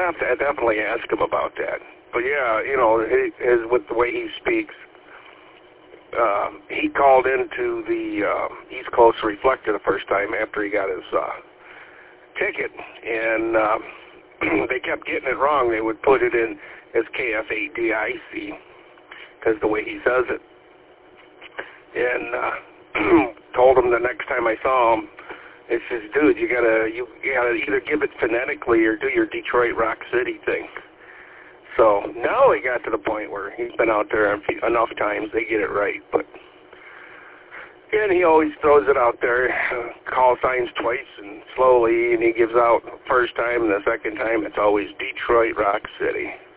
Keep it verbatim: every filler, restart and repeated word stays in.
have to definitely ask him about that. But yeah, you know, he, his, with the way he speaks, um, he called into the uh, East Coast Reflector the first time after he got his uh, ticket, and um, they kept getting it wrong. They would put it in as K F A D I C because the way he says it. And uh, told him the next time I saw him, it says, dude, you gotta you, you gotta either give it phonetically or do your Detroit Rock City thing. So now he got to the point where he's been out there enough times they get it right. But and he always throws it out there, uh, call signs twice and slowly, and he gives out the first time and the second time it's always Detroit Rock City.